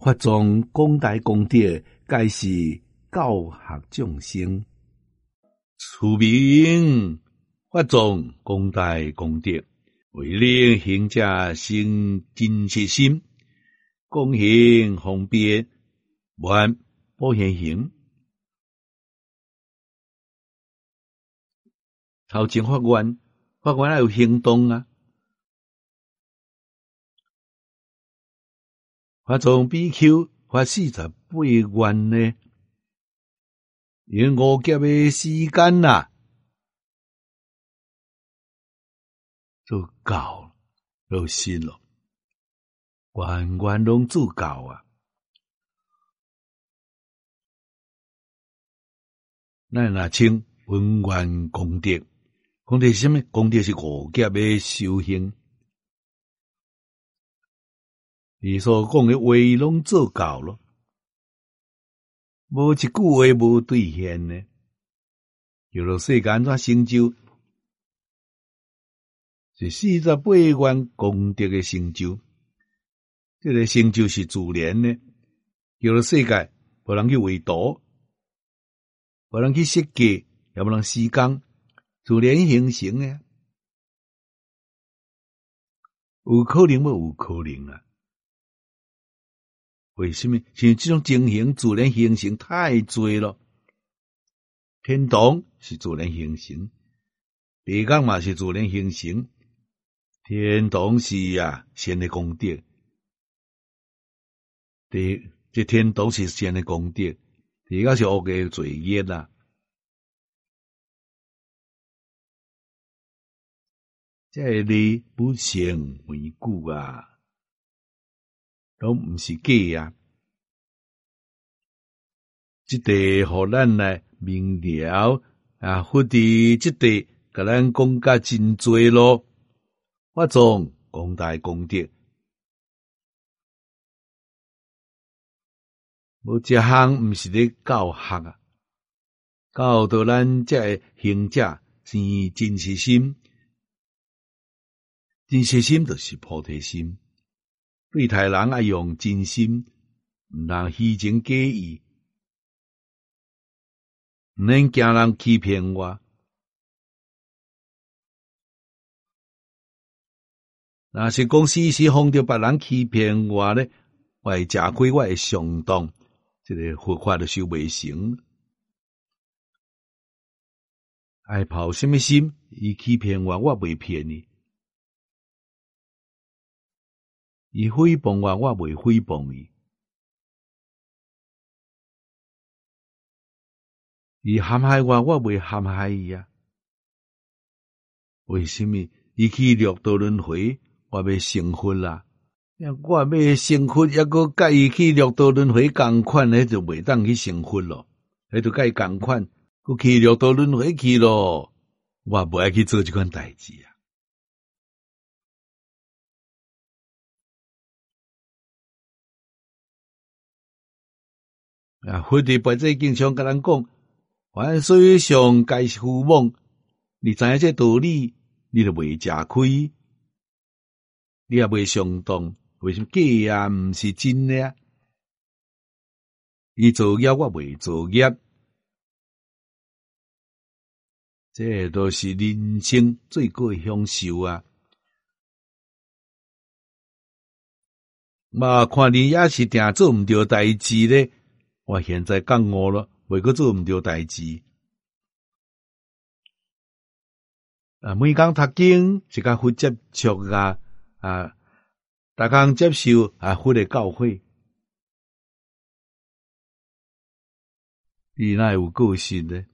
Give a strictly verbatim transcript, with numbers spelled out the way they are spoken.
法藏广大功德，皆是教学众生。此名法藏广大功德，为令行者生真实心，讲行方便，愿不现行。头前法愿，法愿要有行动啊！法藏比丘发四十八愿呢，用五劫的时间呐、啊，就够了，就信了，愿愿拢做够啊！咱若称文愿功德，功德是什么？功德是五劫的修行。伊所讲的话拢做够了，无一句话无兑现呢。叫做世间怎成就？是四十八愿功德的成就。这个成就是自然呢，叫做世界无人去画图，无人去设计，也无人施工，自然形成的。有可能无有可能啊？为什么？是因为这种情形自然形成太多了。天堂是自然形成，地狱嘛是自然形成。天堂是啊善的功德，地这天堂是善的功德，地狱是恶的罪业啦。这里不成回顾啊！拢毋是假啊！即地互咱来明了啊，佛伫即地甲咱讲甲真多咯。法藏广大功德，无一项毋是咧教学啊，教导咱这个行者生真实心，真实心就是菩提心。对待人要用真心，毋通虚情假意，毋免惊人欺骗我。若是讲时时防着别人欺骗我咧，我会吃亏，我会上当，这个佛法就修袂成。爱抱什么心？伊欺骗我，我袂骗你。伊诽谤我，我袂诽谤伊；伊陷害我，我袂陷害伊啊。为什么？伊去六道轮回，我要成佛啦。我要成佛，抑个甲伊去六道轮回共款，迄就袂当去成佛咯。迄就甲伊共款，佮去六道轮回去咯。我无爱去做这款代志啊。啊，佛伫本质经常甲咱讲，凡世上皆是虚妄。你知影这道理，你就袂吃亏，你也袂上当。为什么假啊？毋是真的啊？伊造业，我袂造业，这都是人生最高的享受啊！嘛，看你也是定做毋对代志咧。我现在觉悟了，袂阁做毋对代志。啊，每工读经是甲佛接触啊，啊，逐工接受啊佛的教诲，你哪有个性呢？